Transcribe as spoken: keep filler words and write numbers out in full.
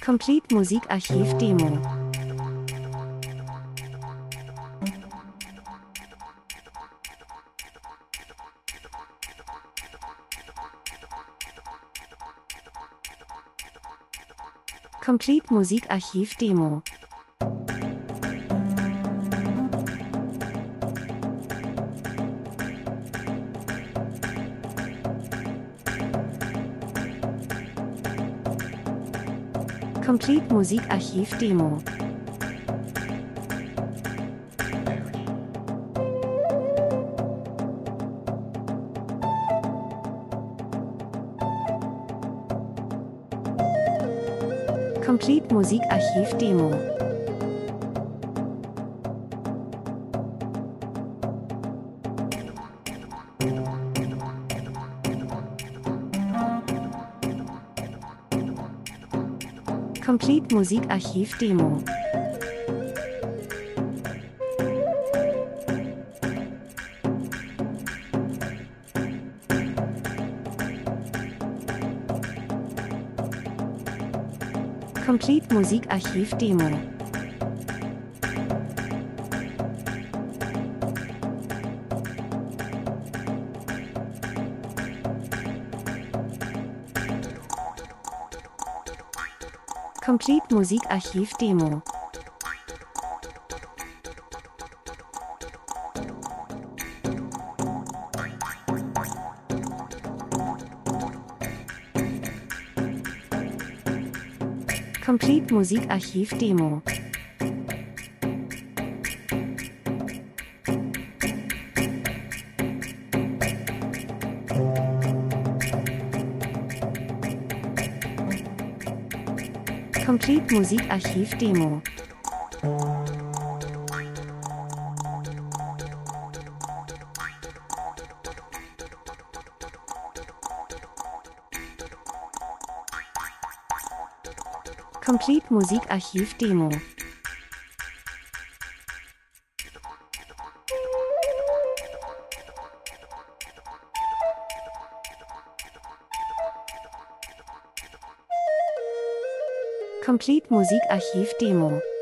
Complete Musikarchiv Demo. Complete Musikarchiv Demo. Complete Musikarchiv Demo. Complete Musikarchiv Demo. Complete Musikarchiv Demo. Complete Musikarchiv Demo. Complete Musikarchiv Demo. Complete Musikarchiv Demo. Complete Musikarchiv Demo. Complete Musikarchiv Demo. Complete Musikarchiv Demo.